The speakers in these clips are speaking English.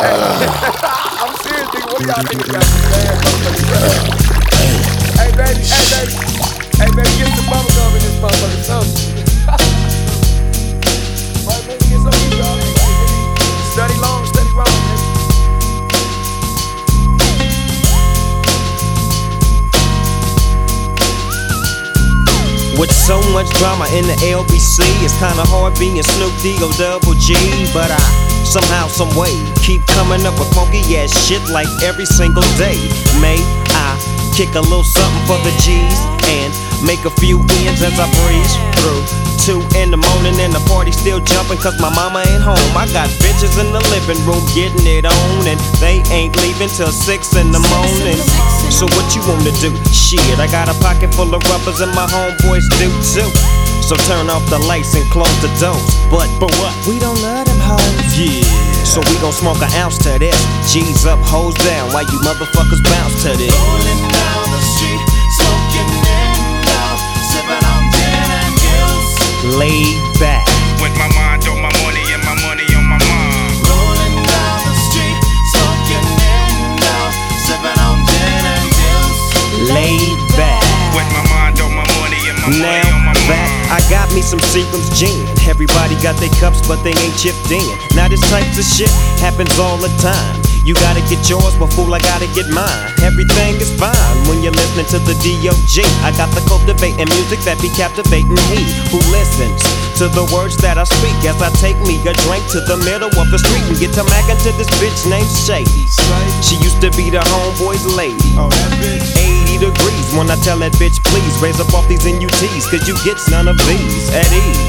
I'm serious, nigga. What do y'all think about this bad motherfucker? Hey, baby. Hey, baby, get some bubble gum in this motherfucker. Something. Right, baby, get some of y'all. Study long, study wrong, nigga. With so much drama in the LBC, it's kinda hard being Snoop D-O double G. But I somehow, someway, keep coming up with funky ass shit like every single day. May I kick a little something for the G's and make a few ends as I breeze through 2 in the morning and the party still jumping cause my mama ain't home. I got bitches in the living room getting it on and they ain't leaving till 6 in the morning. So what you wanna do? Shit, I got a pocket full of rubbers and my homeboys do too. So turn off the lights and close the doors. But what? We don't love them hoes. Yeah. So we gon' smoke an ounce to this. G's up, hoes down, while you motherfuckers bounce to this. Rolling down the street, smoking in out, sipping on gin and gills. Laid back. With my mind on my money and my money on my mind. Rolling down the street, smoking in out, sipping on gin and gills. Laid back. With my mind on my money and my money Now on my back, mind. I got me some Seagram's gin. Everybody got their cups, but they ain't chipped in. Now this types of shit happens all the time. You gotta get yours, but fool, I gotta get mine. Everything is fine when you're listening to the D.O.G. I got the cultivating music that be captivating he who listens to the words that I speak as I take me a drink to the middle of the street and get to mackin' to this bitch named Shady. She used to be the homeboy's lady. 80 degrees when I tell that bitch, please raise up off these NUTs, cause you get none of these at ease.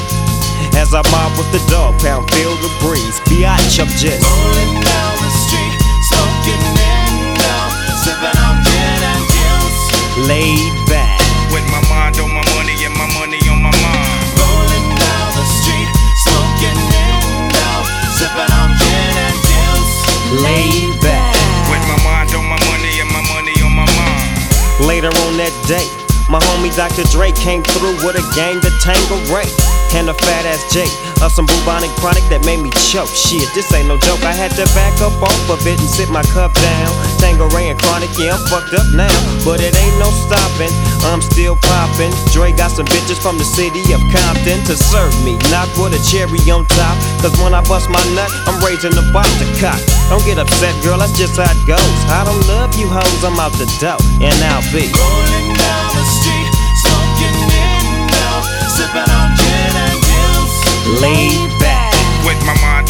As I mob with the dog pound, feel the breeze. Biatch, I'm just Rolling down the street, smoking in out, sipping on gin and gills. laid back. With my mind on my money and my money on my mind. Rolling down the street, smoking in out, sipping on gin and gills. Laid back. With my mind on my money and my money on my mind. Later on that day, my homie Dr. Dre came through with a gang to Tango Ray and a fat ass J of some bubonic chronic that made me choke. Shit, this ain't no joke. I had to back up off of it and sit my cup down. Tango Ray and chronic, yeah, I'm fucked up now, but it ain't no stopping. I'm still popping. Dre got some bitches from the city of Compton to serve me, not with a cherry on top. Cause when I bust my nut, I'm raising the bar to cock. Don't get upset, girl, that's just how it goes. I don't love you hoes, I'm out the dough, and I'll be Rolling down the street, smoking in out, sipping on gin and gills. laid back. With my mind